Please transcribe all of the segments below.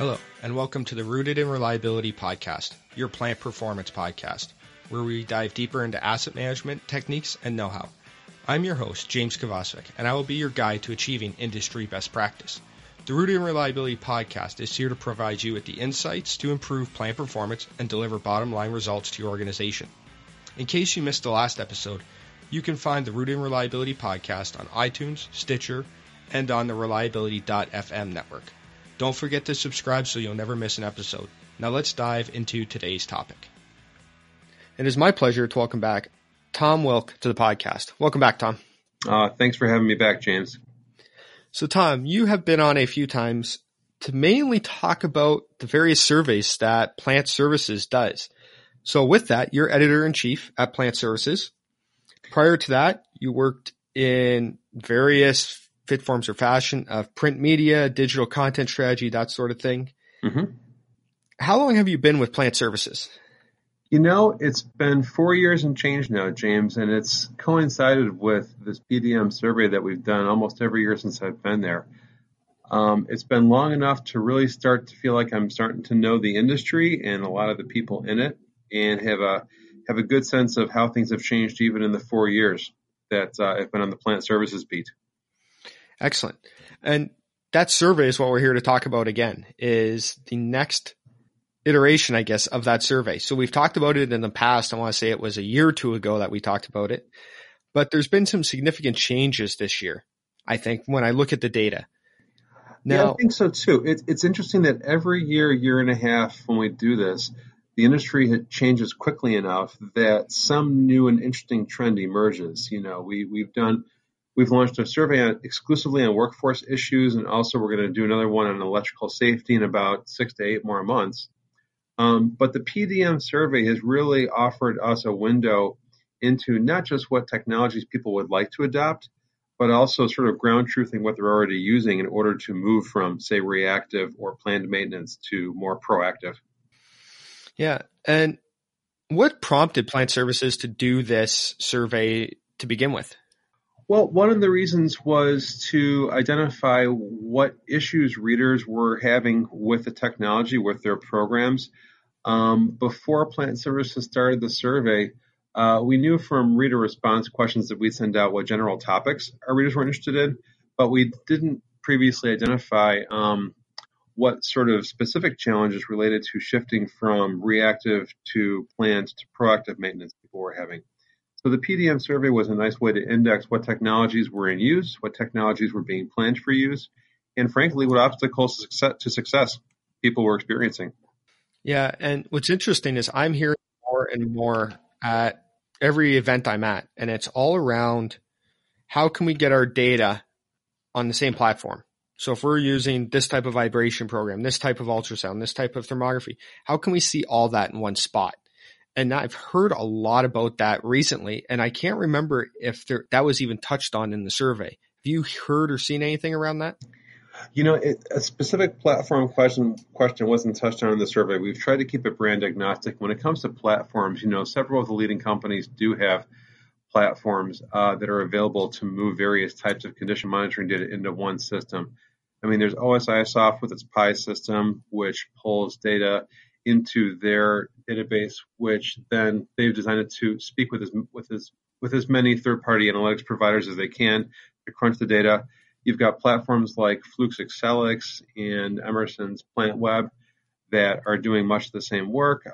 Hello, and welcome to the Rooted in Reliability podcast, your plant performance podcast, where we dive deeper into asset management techniques and know-how. I'm your host, James Kovacevic, and I will be your guide to achieving industry best practice. The Rooted in Reliability podcast is here to provide you with the insights to improve plant performance and deliver bottom-line results to your organization. In case you missed the last episode, you can find the Rooted in Reliability podcast on iTunes, Stitcher, and on the Reliability.fm network. Don't forget to subscribe so you'll never miss an episode. Now let's dive into today's topic. It is my pleasure to welcome back Tom Wilk to the podcast. Welcome back, Tom. Thanks for having me back, James. So, Tom, you have been on a few times to mainly talk about the various surveys that Plant Services does. So with that, you're editor-in-chief at Plant Services. Prior to that, you worked in various fit forms or fashion of print media, digital content strategy, that sort of thing. Mm-hmm. How long have you been with Plant Services? You know, it's been 4 years and change now, James, and it's coincided with this PDM survey that we've done almost every year since I've been there. It's been long enough to really start to feel like I'm starting to know the industry and a lot of the people in it, and have a good sense of how things have changed even in the 4 years that I've been on the Plant Services beat. Excellent. And that survey is what we're here to talk about again, is the next iteration, I guess, of that survey. So we've talked about it in the past. I want to say it was a year or two ago that we talked about it, but there's been some significant changes this year, I think, when I look at the data. Now, yeah, I think so too. It's interesting that every year and a half when we do this, the industry changes quickly enough that some new and interesting trend emerges. You know, we've launched a survey exclusively on workforce issues, and also we're going to do another one on electrical safety in about 6 to 8 more months. But the PDM survey has really offered us a window into not just what technologies people would like to adopt, but also sort of ground truthing what they're already using in order to move from, say, reactive or planned maintenance to more proactive. Yeah. And what prompted Plant Services to do this survey to begin with? Well, one of the reasons was to identify what issues readers were having with the technology, with their programs. Before Plant Services started the survey, we knew from reader response questions that we'd send out what general topics our readers were interested in, but we didn't previously identify what sort of specific challenges related to shifting from reactive to planned to proactive maintenance people were having. So the PDM survey was a nice way to index what technologies were in use, what technologies were being planned for use, and frankly, what obstacles to success people were experiencing. Yeah, and what's interesting is I'm hearing more and more at every event I'm at, and it's all around how can we get our data on the same platform. So if we're using this type of vibration program, this type of ultrasound, this type of thermography, how can we see all that in one spot? And I've heard a lot about that recently, and I can't remember if that was even touched on in the survey. Have you heard or seen anything around that? You know, a specific platform question wasn't touched on in the survey. We've tried to keep it brand agnostic. When it comes to platforms, you know, several of the leading companies do have platforms that are available to move various types of condition monitoring data into one system. I mean, there's OSIsoft with its PI system, which pulls data into their database, which then they've designed to speak with as many third-party analytics providers as they can to crunch the data. You've got platforms like Fluke's Excelix and Emerson's PlantWeb that are doing much the same work.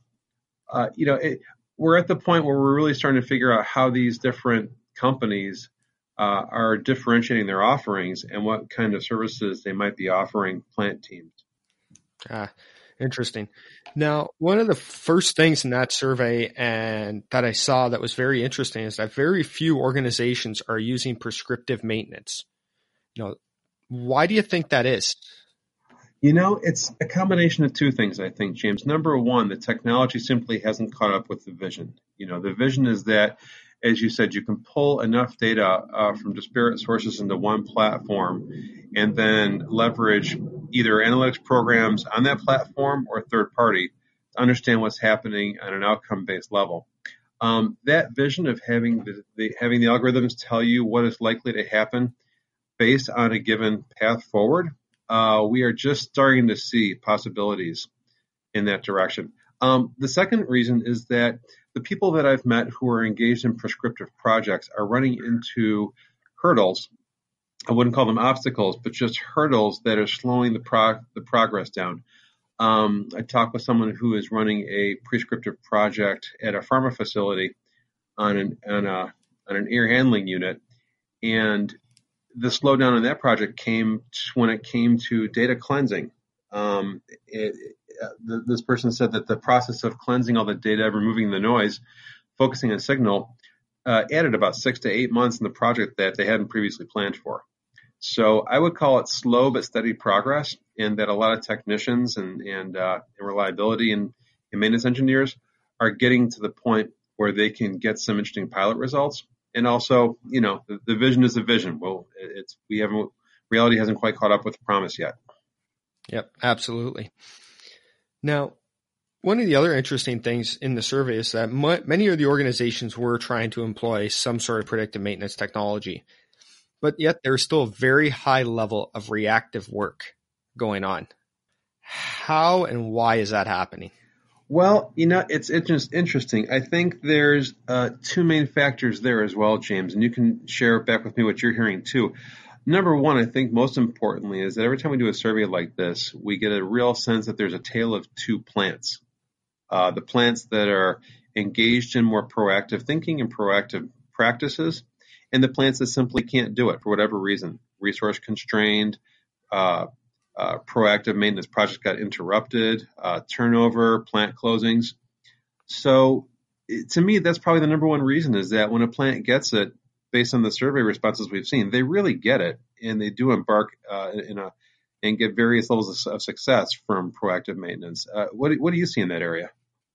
We're at the point where we're really starting to figure out how these different companies are differentiating their offerings and what kind of services they might be offering plant teams. Interesting. Now, one of the first things in that survey and that I saw that was very interesting is that very few organizations are using prescriptive maintenance. You know, why do you think that is? You know, it's a combination of two things, I think, James. Number one, the technology simply hasn't caught up with the vision. You know, the vision is that, as you said, you can pull enough data from disparate sources into one platform and then leverage either analytics programs on that platform or third party to understand what's happening on an outcome-based level. That vision of having the algorithms tell you what is likely to happen based on a given path forward we are just starting to see possibilities in that direction. The second reason is that the people that I've met who are engaged in prescriptive projects are running into hurdles. I wouldn't call them obstacles, but just hurdles that are slowing the progress down. I talked with someone who is running a prescriptive project at a pharma facility on an air handling unit, and the slowdown in that project came when it came to data cleansing. This person said that the process of cleansing all the data, removing the noise, focusing on signal, added about 6 to 8 months in the project that they hadn't previously planned for. So I would call it slow but steady progress, in that a lot of technicians and reliability and maintenance engineers are getting to the point where they can get some interesting pilot results. And also, the vision is a vision. Well, reality hasn't quite caught up with the promise yet. Yep, absolutely. Now, one of the other interesting things in the survey is that many of the organizations were trying to employ some sort of predictive maintenance technology, but yet there's still a very high level of reactive work going on. How and why is that happening? Well, it's just interesting. I think there's two main factors there as well, James, and you can share back with me what you're hearing too. Number one, I think most importantly, is that every time we do a survey like this, we get a real sense that there's a tale of two plants. The plants that are engaged in more proactive thinking and proactive practices, and the plants that simply can't do it for whatever reason, resource constrained, proactive maintenance projects got interrupted, turnover, plant closings. So to me, that's probably the number one reason, is that when a plant gets it, based on the survey responses we've seen, they really get it, and they do embark and get various levels of success from proactive maintenance. What do you see in that area?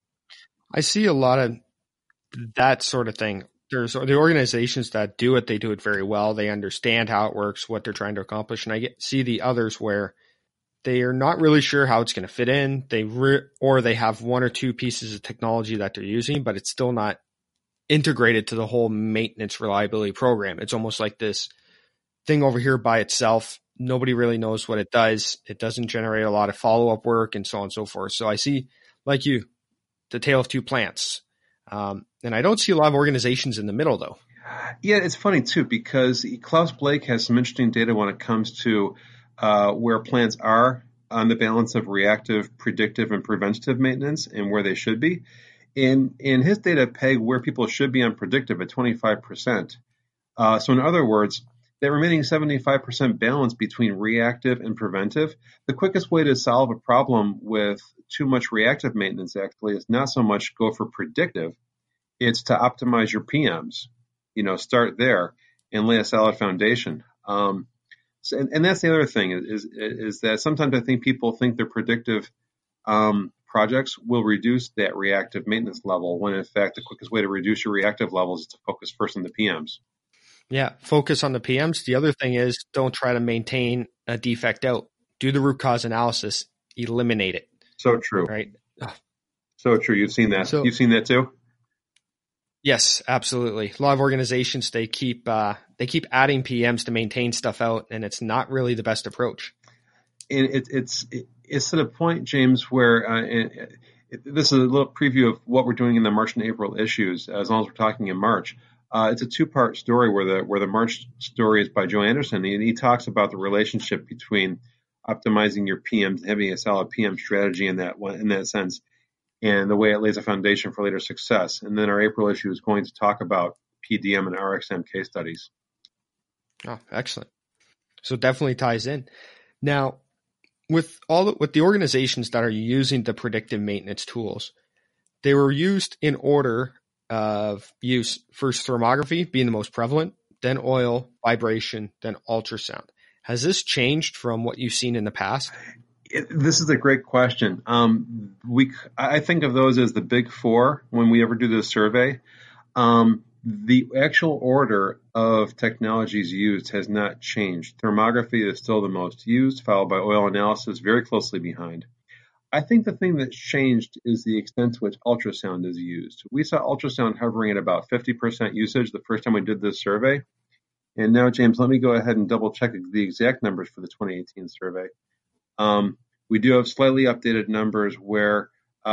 I see a lot of that sort of thing. There's the organizations that do it, they do it very well. They understand how it works, what they're trying to accomplish. And I see the others where they are not really sure how it's going to fit in. Or they have one or two pieces of technology that they're using, but it's still not integrated to the whole maintenance reliability program. It's almost like this thing over here by itself. Nobody really knows what it does. It doesn't generate a lot of follow-up work and so on and so forth. So I see, like you, the tale of two plants. And I don't see a lot of organizations in the middle, though. Yeah, it's funny, too, because Klaus Blake has some interesting data when it comes to where plants are on the balance of reactive, predictive, and preventative maintenance and where they should be. In his data peg where people should be on predictive at 25%. So in other words, that remaining 75% balance between reactive and preventive, the quickest way to solve a problem with too much reactive maintenance actually is not so much go for predictive, it's to optimize your PMs. Start there and lay a solid foundation. And that's the other thing is that sometimes I think people think their predictive projects will reduce that reactive maintenance level, when in fact the quickest way to reduce your reactive levels is to focus first on the PMs. Yeah, focus on the PMs. The other thing is, don't try to maintain a defect out. Do the root cause analysis, eliminate it. So true. Right? So true. You've seen that. You've seen that too? Yes, absolutely. A lot of organizations, they keep adding PMs to maintain stuff out, and it's not really the best approach. And it's to the point, James, where this is a little preview of what we're doing in the March and April issues, as long as we're talking in March. It's a two-part story where the March story is by Joe Anderson, and he talks about the relationship between optimizing your PMs, having a solid PM strategy in that sense, and the way it lays a foundation for later success. And then our April issue is going to talk about PDM and RXM case studies. Oh, excellent. So it definitely ties in. Now, with the organizations that are using the predictive maintenance tools, they were used in order of use. First, thermography being the most prevalent, then oil, vibration, then ultrasound. Has this changed from what you've seen in the past? This is a great question. I think of those as the big four when we ever do this survey. The actual order of technologies used has not changed. Thermography is still the most used, followed by oil analysis very closely behind. I think the thing that's changed is the extent to which ultrasound is used. We saw ultrasound hovering at about 50% usage the first time we did this survey. And now, James, let me go ahead and double check the exact numbers for the 2018 survey. We do have slightly updated numbers where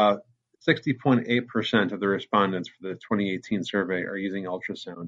60.8% of the respondents for the 2018 survey are using ultrasound.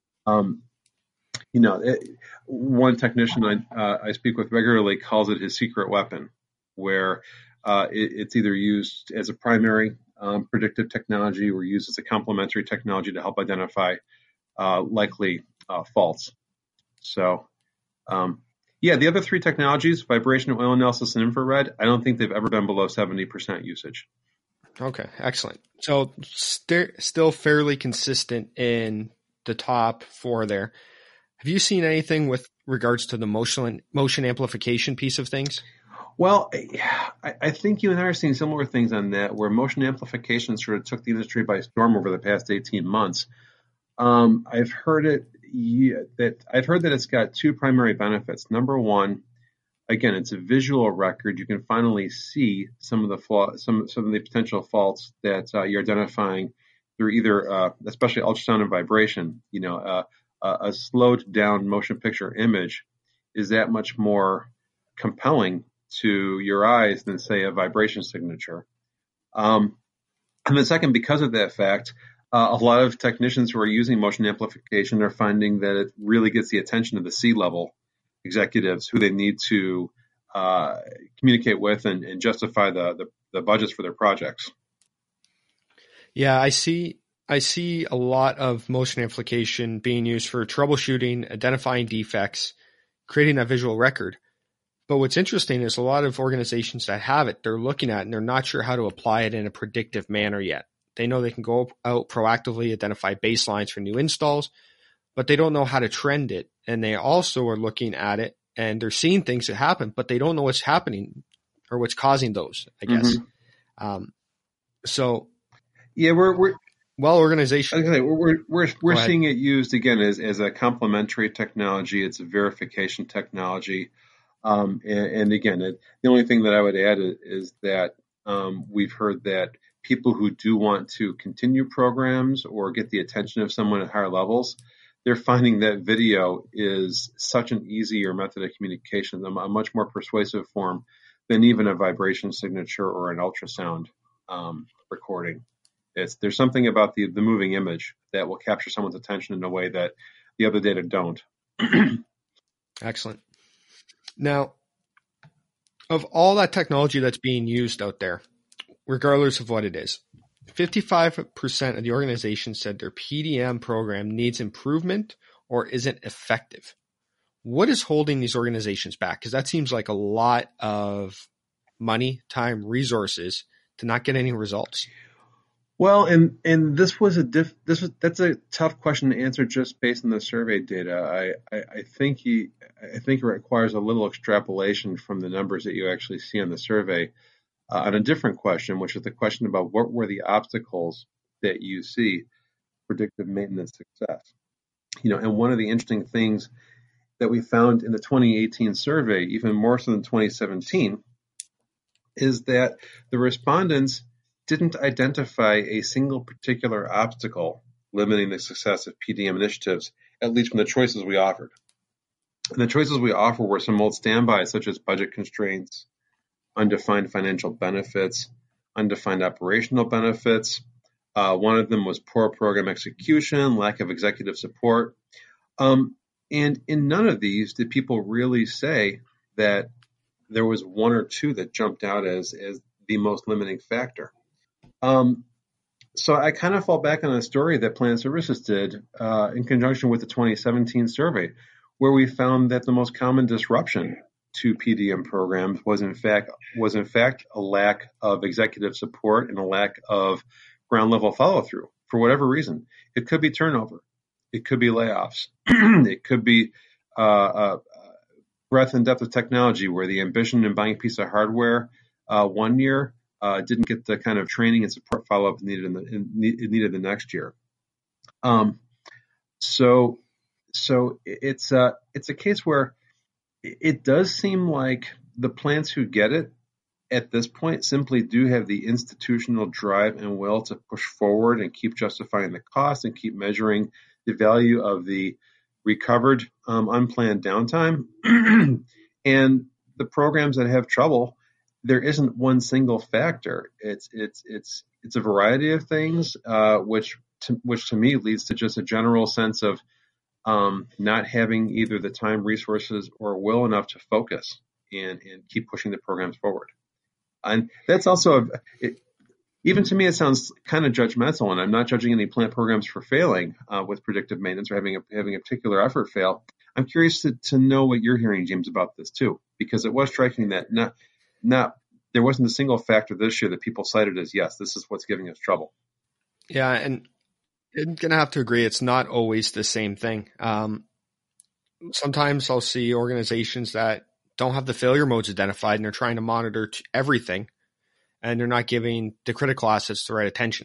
One technician I speak with regularly calls it his secret weapon, where it's either used as a primary predictive technology or used as a complementary technology to help identify likely faults. So, the other three technologies, vibration, oil analysis, and infrared, I don't think they've ever been below 70% usage. Okay, excellent. So still fairly consistent in the top four there. Have you seen anything with regards to the motion amplification piece of things? Well, I think you and I are seeing similar things on that, where motion amplification sort of took the industry by storm over the past 18 months. I've heard that it's got two primary benefits. Number one, again, it's a visual record. You can finally see some of the potential faults that you're identifying through either, especially ultrasound and vibration. A slowed down motion picture image is that much more compelling to your eyes than, say, a vibration signature. And then second, because of that fact, a lot of technicians who are using motion amplification are finding that it really gets the attention of the C-level executives who they need to communicate with and justify the budgets for their projects. Yeah, I see a lot of motion amplification being used for troubleshooting, identifying defects, creating that visual record. But what's interesting is a lot of organizations that have it, they're looking at it and they're not sure how to apply it in a predictive manner yet. They know they can go out proactively, identify baselines for new installs, but they don't know how to trend it. And they also are looking at it and they're seeing things that happen, but they don't know what's happening or what's causing those, I guess. Mm-hmm. Organizations. We're seeing it used again as a complementary technology. It's a verification technology. And again, the only thing that I would add is that we've heard that people who do want to continue programs or get the attention of someone at higher levels, they're finding that video is such an easier method of communication, a much more persuasive form than even a vibration signature or an ultrasound recording. There's something about the moving image that will capture someone's attention in a way that the other data don't. Excellent. Now, of all that technology that's being used out there, regardless of what it is, 55% of the organizations said their PDM program needs improvement or isn't effective. What is holding these organizations back? Because that seems like a lot of money, time, resources to not get any results. Well, and that's a tough question to answer just based on the survey data. I think it requires a little extrapolation from the numbers that you actually see on the survey. On a different question, which is the question about what were the obstacles that you see predictive maintenance success. And one of the interesting things that we found in the 2018 survey, even more so than 2017, is that the respondents didn't identify a single particular obstacle limiting the success of PDM initiatives, at least from the choices we offered. And the choices we offer were some old standbys, such as budget constraints, undefined financial benefits, undefined operational benefits. One of them was poor program execution, lack of executive support. And in none of these did people really say that there was one or two that jumped out as the most limiting factor. So I kind of fall back on a story that Planet Services did in conjunction with the 2017 survey, where we found that the most common disruption to PDM programs was in fact a lack of executive support and a lack of ground level follow through for whatever reason. It could be turnover, it could be layoffs, it could be breadth and depth of technology, where the ambition in buying a piece of hardware 1 year didn't get the kind of training and support follow up needed the next year. So it's a case where it does seem like the plants who get it at this point simply do have the institutional drive and will to push forward and keep justifying the cost and keep measuring the value of the recovered unplanned downtime. And the programs that have trouble, there isn't one single factor. It's a variety of things, which to me leads to just a general sense of not having either the time, resources, or will enough to focus and keep pushing the programs forward. And that's also, even to me, it sounds kind of judgmental, and I'm not judging any plant programs for failing with predictive maintenance or having a particular effort fail. I'm curious to know what you're hearing, James, about this too, because it was striking that there wasn't a single factor this year that people cited as, yes, this is what's giving us trouble. Yeah, and I'm going to have to agree, it's not always the same thing. Sometimes I'll see organizations that don't have the failure modes identified and they're trying to monitor everything, and they're not giving the critical assets the right attention.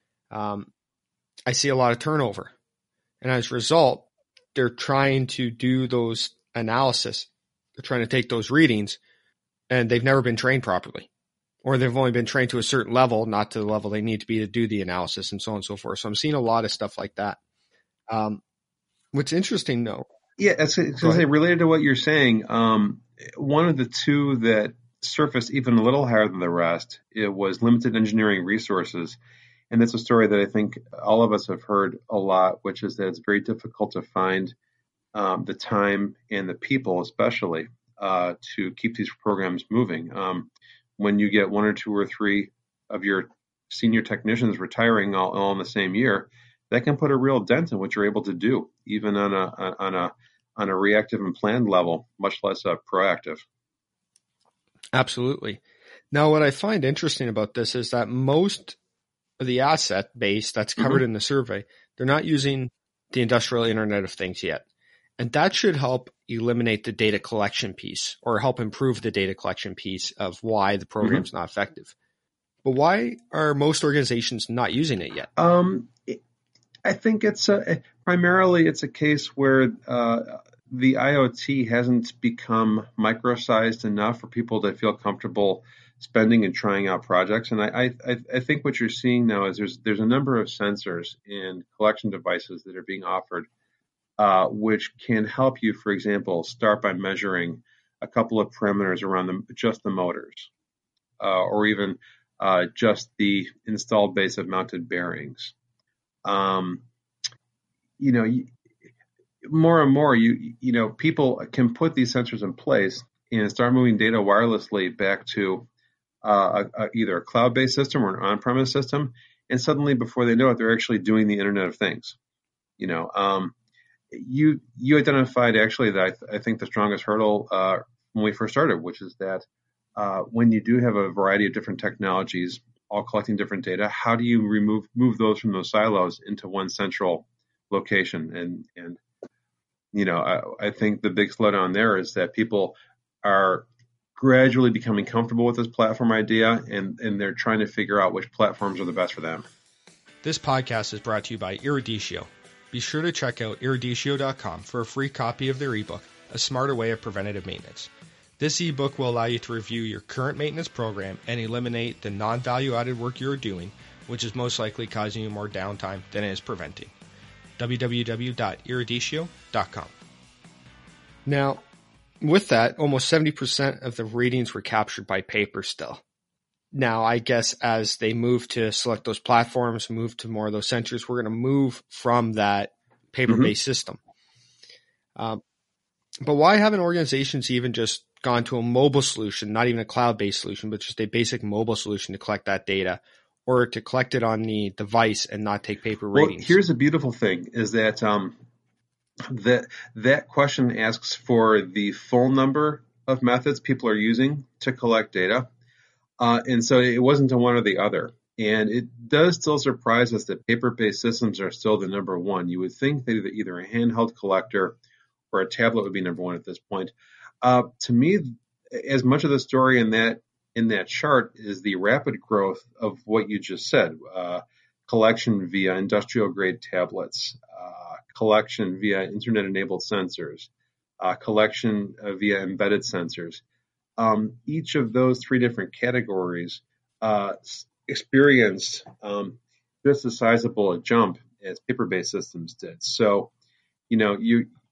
I see a lot of turnover. And as a result, they're trying to do those analysis. They're trying to take those readings, and they've never been trained properly. Or they've only been trained to a certain level, not to the level they need to be to do the analysis, and so on and so forth. So I'm seeing a lot of stuff like that. What's interesting, though. Yeah, it's related to what you're saying. One of the two that surfaced even a little higher than the rest, it was limited engineering resources. And that's a story that I think all of us have heard a lot, which is that it's very difficult to find the time and the people, especially, to keep these programs moving. When you get one or two or three of your senior technicians retiring all in the same year, that can put a real dent in what you're able to do, even on a reactive and planned level, much less proactive. Absolutely. Now, what I find interesting about this is that most of the asset base that's covered in the survey, they're not using the industrial Internet of Things yet. And that should help eliminate the data collection piece, or help improve the data collection piece of why the program's not effective. But why are most organizations not using it yet? I think it's primarily it's a case where the IoT hasn't become micro-sized enough for people to feel comfortable spending and trying out projects. And I think what you're seeing now is there's a number of sensors and collection devices that are being offered, which can help you, for example, start by measuring a couple of parameters around just the motors, or even just the installed base of mounted bearings. More and more, people can put these sensors in place and start moving data wirelessly back to either a cloud-based system or an on-premise system, and suddenly, before they know it, they're actually doing the Internet of Things. You identified actually that I think the strongest hurdle when we first started, which is that when you do have a variety of different technologies all collecting different data, how do you move those from those silos into one central location? And I think the big slowdown there is that people are gradually becoming comfortable with this platform idea, and they're trying to figure out which platforms are the best for them. This podcast is brought to you by Eruditio. Be sure to check out eruditio.com for a free copy of their ebook, A Smarter Way of Preventative Maintenance. This ebook will allow you to review your current maintenance program and eliminate the non-value-added work you're doing, which is most likely causing you more downtime than it is preventing. www.eruditio.com. Now, with that, almost 70% of the readings were captured by paper still. Now, I guess as they move to select those platforms, move to more of those sensors, we're going to move from that paper-based system. But why haven't organizations even just gone to a mobile solution, not even a cloud-based solution, but just a basic mobile solution to collect that data, or to collect it on the device and not take paper readings? Well, here's the beautiful thing, is that that question asks for the full number of methods people are using to collect data. And so it wasn't a one or the other. And it does still surprise us that paper-based systems are still the number one. You would think that either a handheld collector or a tablet would be number one at this point. To me, as much of the story in that chart is the rapid growth of what you just said. Collection via industrial-grade tablets, collection via internet-enabled sensors, collection via embedded sensors. Each of those three different categories experienced just as sizable a jump as paper-based systems did. So,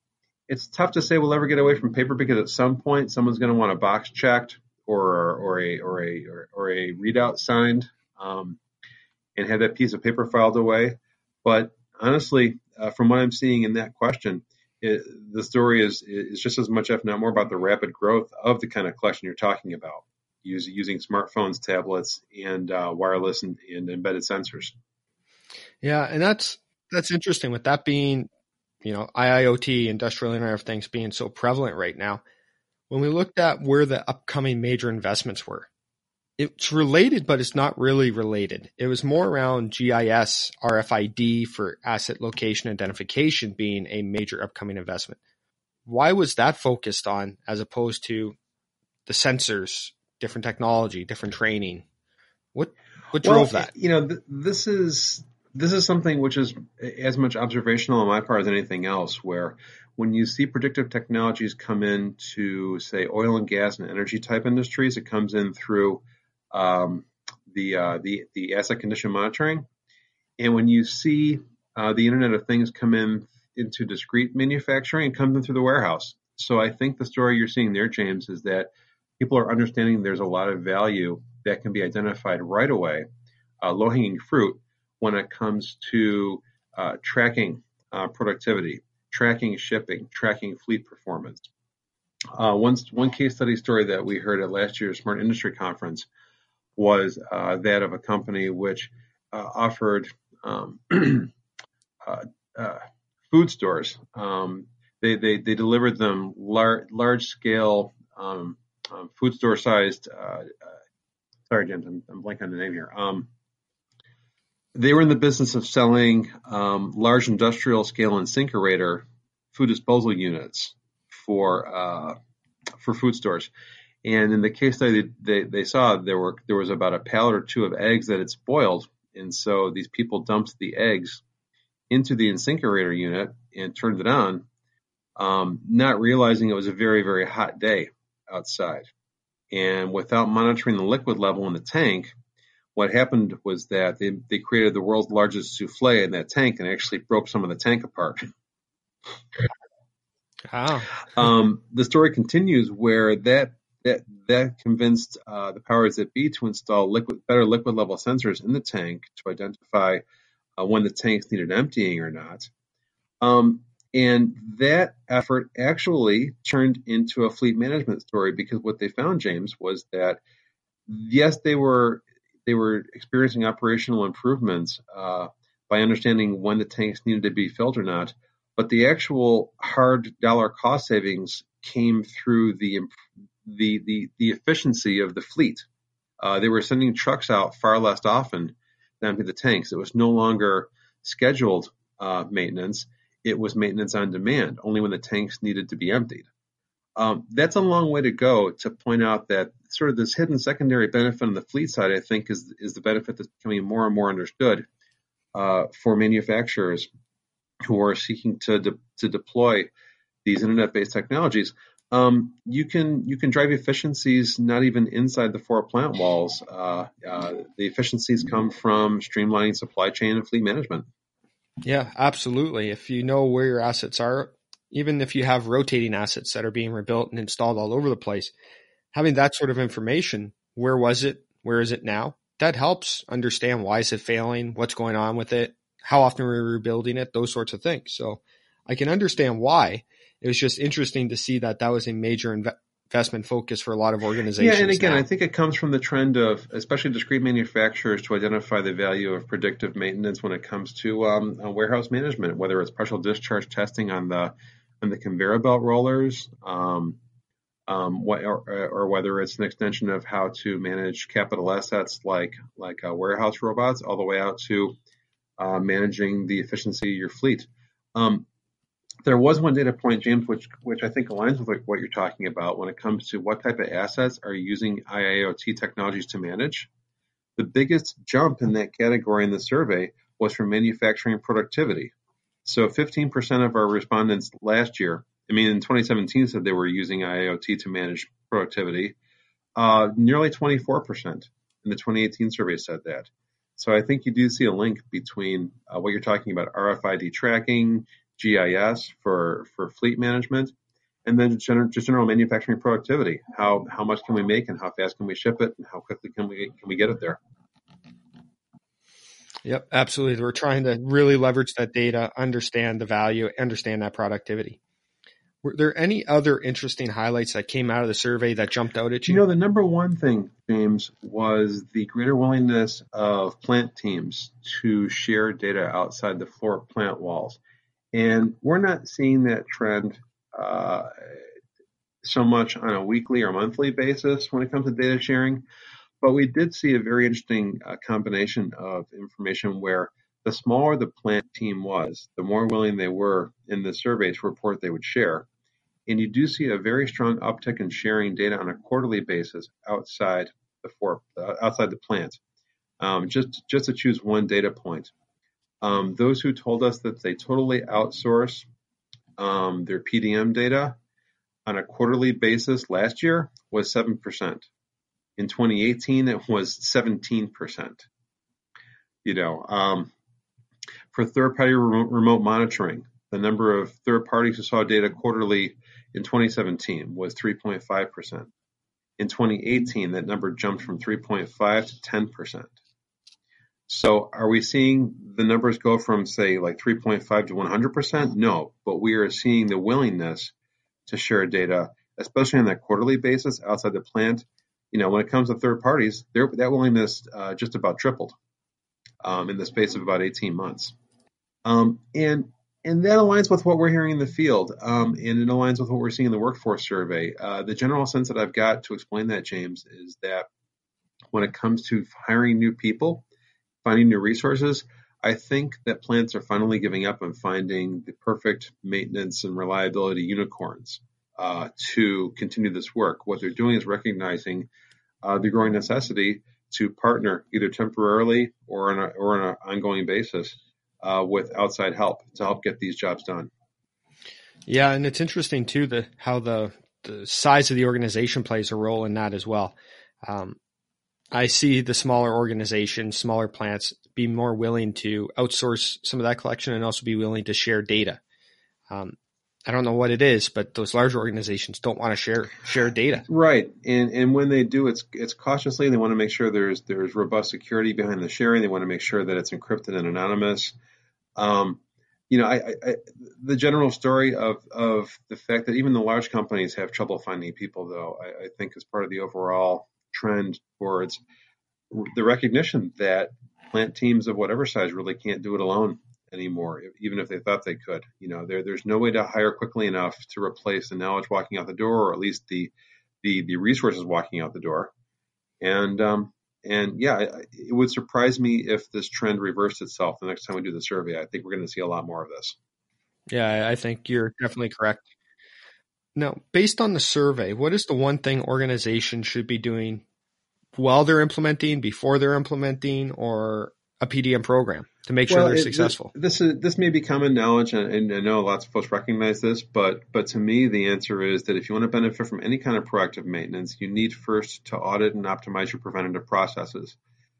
it's tough to say we'll ever get away from paper because at some point someone's going to want a box checked or a readout signed, and have that piece of paper filed away. But honestly, from what I'm seeing in that question, the story is just as much, if not more, about the rapid growth of the kind of collection you're talking about, using smartphones, tablets, and wireless and embedded sensors. Yeah, and that's interesting with that being, IIoT, industrial Internet of Things, being so prevalent right now. When we looked at where the upcoming major investments were, it's related, but it's not really related. It was more around GIS, RFID for asset location identification being a major upcoming investment. Why was that focused on as opposed to the sensors, different technology, different training? What drove that? This is something which is as much observational on my part as anything else, where when you see predictive technologies come into, say, oil and gas and energy type industries, it comes in through the asset condition monitoring. And when you see the Internet of Things come into discrete manufacturing, it comes in through the warehouse. So I think the story you're seeing there, James, is that people are understanding there's a lot of value that can be identified right away, low-hanging fruit, when it comes to tracking productivity, tracking shipping, tracking fleet performance. One case study story that we heard at last year's Smart Industry Conference was that of a company which offered food stores. They delivered them large scale food store sized. Sorry, James, I'm blanking on the name here. They were in the business of selling large industrial scale incinerator food disposal units for food stores. And in the case study they saw, there was about a pallet or two of eggs that had spoiled. And so these people dumped the eggs into the incinerator unit and turned it on, not realizing it was a very, very hot day outside. And without monitoring the liquid level in the tank, what happened was that they created the world's largest souffle in that tank and actually broke some of the tank apart. Wow. The story continues where that convinced the powers that be to install better liquid level sensors in the tank to identify when the tanks needed emptying or not. And that effort actually turned into a fleet management story, because what they found, James, was that yes, they were experiencing operational improvements by understanding when the tanks needed to be filled or not, but the actual hard dollar cost savings came through the efficiency of the fleet. They were sending trucks out far less often to empty the tanks. It was no longer scheduled maintenance. It was maintenance on demand, only when the tanks needed to be emptied. That's a long way to go to point out that sort of this hidden secondary benefit on the fleet side, I think, is the benefit that's becoming more and more understood for manufacturers who are seeking to deploy these internet-based technologies. You can drive efficiencies not even inside the four plant walls. The efficiencies come from streamlining supply chain and fleet management. Yeah, absolutely. If you know where your assets are, even if you have rotating assets that are being rebuilt and installed all over the place, having that sort of information, where was it? Where is it now? That helps understand why is it failing, what's going on with it, how often we're rebuilding it, those sorts of things. So I can understand why. It was just interesting to see that was a major investment focus for a lot of organizations. Yeah, and again, now. I think it comes from the trend of, especially discrete manufacturers, to identify the value of predictive maintenance when it comes to warehouse management, whether it's partial discharge testing on the conveyor belt rollers, or whether it's an extension of how to manage capital assets like warehouse robots, all the way out to managing the efficiency of your fleet. There was one data point, James, which I think aligns with what you're talking about when it comes to what type of assets are using IIoT technologies to manage. The biggest jump in that category in the survey was for manufacturing productivity. So 15% of our respondents last year, in 2017, said they were using IIoT to manage productivity. Nearly 24% in the 2018 survey said that. So I think you do see a link between what you're talking about, RFID tracking, GIS for fleet management, and then just general manufacturing productivity. How much can we make, and how fast can we ship it, and how quickly can we get it there? Yep, absolutely. We're trying to really leverage that data, understand the value, understand that productivity. Were there any other interesting highlights that came out of the survey that jumped out at you? You know, the number one thing, James, was the greater willingness of plant teams to share data outside the four plant walls. And we're not seeing that trend so much on a weekly or monthly basis when it comes to data sharing. But we did see a very interesting combination of information where the smaller the plant team was, the more willing they were in the survey to report they would share. And you do see a very strong uptick in sharing data on a quarterly basis outside the plant. Just to choose one data point, those who told us that they totally outsource their PDM data on a quarterly basis last year was 7%. In 2018, it was 17%. For third-party remote monitoring, the number of third parties who saw data quarterly in 2017 was 3.5%. In 2018, that number jumped from 3.5 to 10%. So are we seeing the numbers go from, say, like 3.5 to 100%? No, but we are seeing the willingness to share data, especially on that quarterly basis outside the plant. When it comes to third parties, that willingness just about tripled in the space of about 18 months. And that aligns with what we're hearing in the field, and it aligns with what we're seeing in the workforce survey. The general sense that I've got to explain that, James, is that when it comes to hiring new people, finding new resources, I think that plants are finally giving up on finding the perfect maintenance and reliability unicorns to continue this work. What they're doing is recognizing the growing necessity to partner either temporarily or on an ongoing basis with outside help to help get these jobs done. Yeah, and it's interesting too how the size of the organization plays a role in that as well. I see the smaller organizations, smaller plants be more willing to outsource some of that collection and also be willing to share data. I don't know what it is, but those larger organizations don't want to share data. Right, and when they do, it's cautiously. They want to make sure there's robust security behind the sharing. They want to make sure that it's encrypted and anonymous. The general story of the fact that even the large companies have trouble finding people, though, I think is part of the overall trend towards the recognition that plant teams of whatever size really can't do it alone anymore, even if they thought they could. There's no way to hire quickly enough to replace the knowledge walking out the door, or at least the resources walking out the door. And yeah, it would surprise me if this trend reversed itself the next time we do the survey. I think we're going to see a lot more of this. Yeah, I think you're definitely correct. Now, based on the survey, what is the one thing organizations should be doing while they're implementing, before they're implementing, or a PDM program to make sure they're successful? This may be common knowledge, and I know lots of folks recognize this, but to me, the answer is that if you want to benefit from any kind of proactive maintenance, you need first to audit and optimize your preventative processes.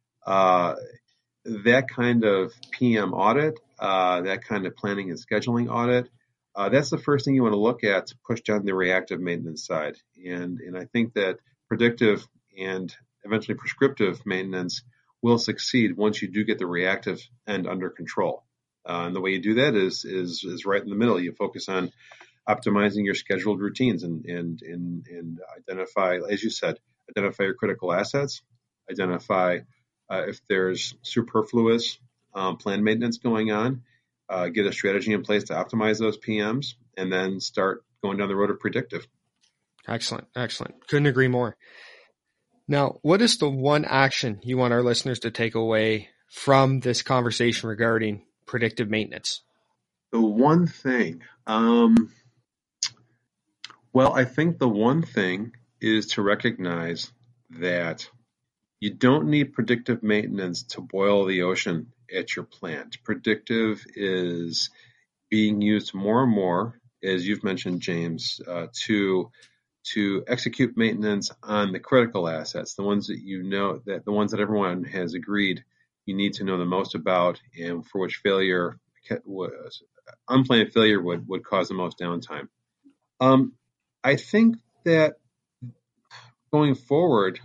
That kind of PM audit, that kind of planning and scheduling audit, that's the first thing you want to look at to push down the reactive maintenance side. And I think that predictive and eventually prescriptive maintenance will succeed once you do get the reactive end under control. And the way you do that is right in the middle. You focus on optimizing your scheduled routines and identify, as you said, identify your critical assets, identify if there's superfluous planned maintenance going on, get a strategy in place to optimize those PMs, and then start going down the road of predictive. Excellent. Couldn't agree more. Now, what is the one action you want our listeners to take away from this conversation regarding predictive maintenance? The one thing, I think the one thing is to recognize that you don't need predictive maintenance to boil the ocean at your plant. Predictive is being used more and more, as you've mentioned, James, to execute maintenance on the critical assets, the ones that the ones that everyone has agreed you need to know the most about, and for which failure unplanned failure would cause the most downtime. I think that going forward,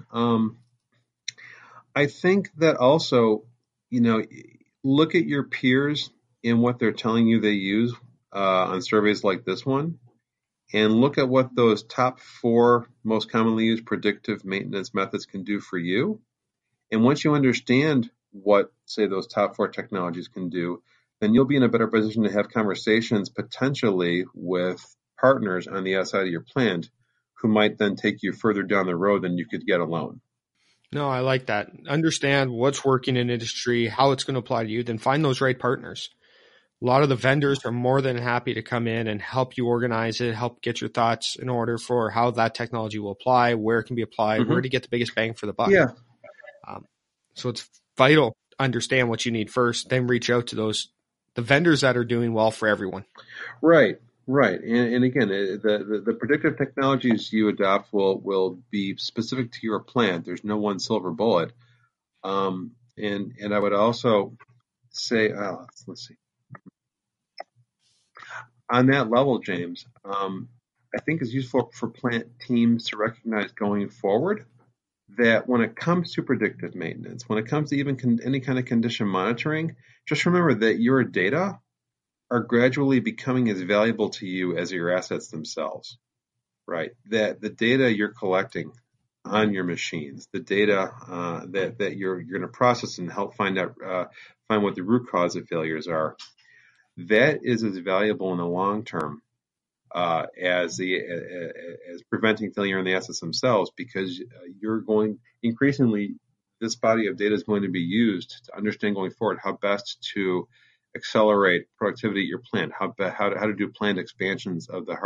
I think that also, look at your peers and what they're telling you they use on surveys like this one, and look at what those top 4 most commonly used predictive maintenance methods can do for you. And once you understand what, say, those top 4 technologies can do, then you'll be in a better position to have conversations potentially with partners on the outside of your plant who might then take you further down the road than you could get alone. No, I like that. Understand what's working in industry, how it's going to apply to you, then find those right partners. A lot of the vendors are more than happy to come in and help you organize it, help get your thoughts in order for how that technology will apply, where it can be applied, where to get the biggest bang for the buck. Yeah. So it's vital to understand what you need first, then reach out to the vendors that are doing well for everyone. Right. And again, the predictive technologies you adopt will be specific to your plant. There's no one silver bullet. And I would also say, let's see. On that level, James, I think it's useful for plant teams to recognize going forward that when it comes to predictive maintenance, when it comes to even any kind of condition monitoring, just remember that your data are gradually becoming as valuable to you as your assets themselves, right? That the data you're collecting on your machines, the data that you're going to process and help find what the root cause of failures are, that is as valuable in the long term as preventing failure in the assets themselves, because increasingly this body of data is going to be used to understand going forward how best to accelerate productivity at your plant, how to do planned expansions of the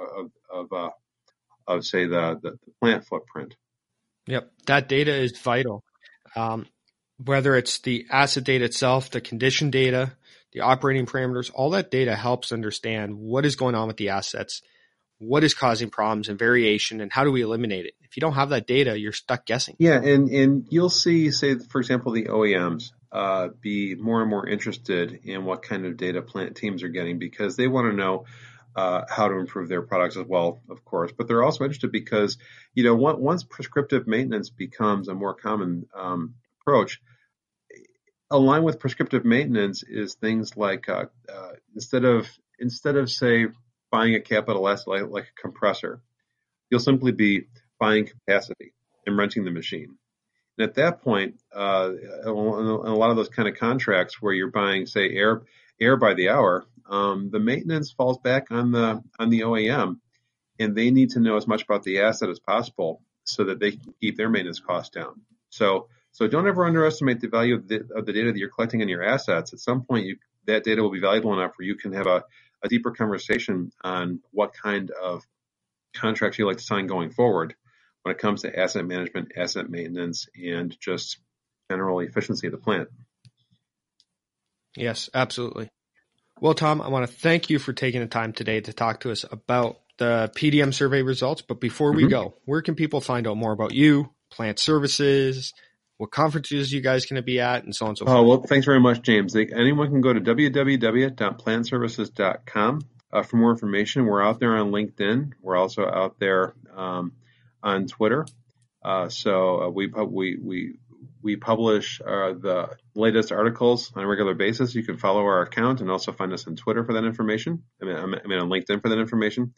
say the plant footprint. Yep, that data is vital. Whether it's the asset data itself, the condition data, the operating parameters, all that data helps understand what is going on with the assets, what is causing problems and variation, and how do we eliminate it. If you don't have that data, you're stuck guessing. Yeah, and you'll see, say, for example, the OEMs be more and more interested in what kind of data plant teams are getting, because they want to know how to improve their products as well, of course. But they're also interested because, once prescriptive maintenance becomes a more common approach, aligned with prescriptive maintenance is things like instead of say buying a capital asset like a compressor, you'll simply be buying capacity and renting the machine. And at that point, in a lot of those kind of contracts where you're buying, say, air by the hour, the maintenance falls back on the OEM, and they need to know as much about the asset as possible so that they can keep their maintenance costs down. So don't ever underestimate the value of the data that you're collecting on your assets. At some point, that data will be valuable enough where you can have a deeper conversation on what kind of contracts you like to sign going forward when it comes to asset management, asset maintenance, and just general efficiency of the plant. Yes, absolutely. Well, Tom, I want to thank you for taking the time today to talk to us about the PDM survey results. But before we go, where can people find out more about you, plant services, what conferences you guys going to be at, and so on and so forth? Well, thanks very much, James. Anyone can go to www.plantservices.com for more information. We're out there on LinkedIn. We're also out there on Twitter. So we publish the latest articles on a regular basis. You can follow our account and also find us on Twitter for that information. I mean on LinkedIn for that information.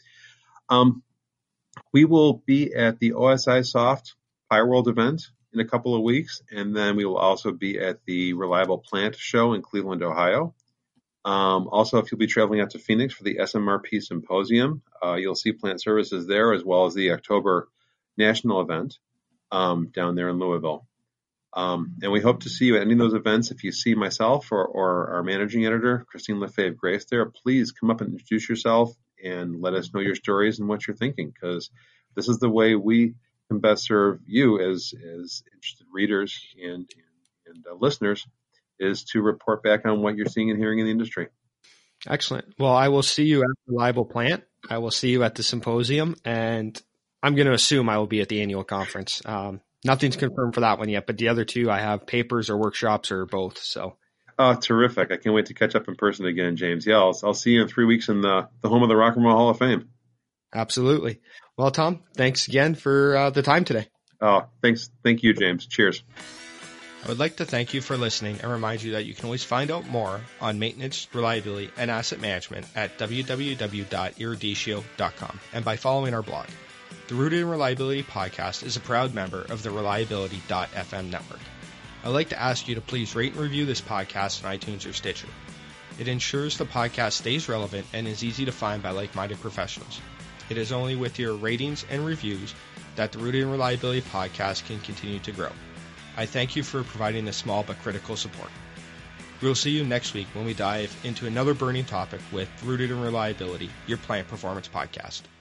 We will be at the OSI Soft PyWorld event in a couple of weeks, and then we will also be at the Reliable Plant Show in Cleveland, Ohio. Also, if you'll be traveling out to Phoenix for the SMRP Symposium, you'll see Plant Services there, as well as the October national event down there in Louisville. And we hope to see you at any of those events. If you see myself or our managing editor, Christine Lefebvre Grace there, please come up and introduce yourself and let us know your stories and what you're thinking, because this is the way we can best serve you as interested readers and listeners, is to report back on what you're seeing and hearing in the industry. Excellent. Well, I will see you at Reliable Plant. I will see you at the symposium, and I'm going to assume I will be at the annual conference. Nothing's confirmed for that one yet, but the other two, I have papers or workshops or both. So Oh, terrific. I can't wait to catch up in person again, James. Yeah, I'll see you in 3 weeks in the home of the Rock and Roll Hall of Fame. Absolutely. Well, Tom, thanks again for the time today. Oh, thanks. Thank you, James. Cheers. I would like to thank you for listening and remind you that you can always find out more on maintenance, reliability, and asset management at www.eruditio.com and by following our blog. The Rooted in Reliability podcast is a proud member of the Reliability.fm network. I'd like to ask you to please rate and review this podcast on iTunes or Stitcher. It ensures the podcast stays relevant and is easy to find by like-minded professionals. It is only with your ratings and reviews that the Rooted in Reliability podcast can continue to grow. I thank you for providing this small but critical support. We'll see you next week when we dive into another burning topic with Rooted in Reliability, your plant performance podcast.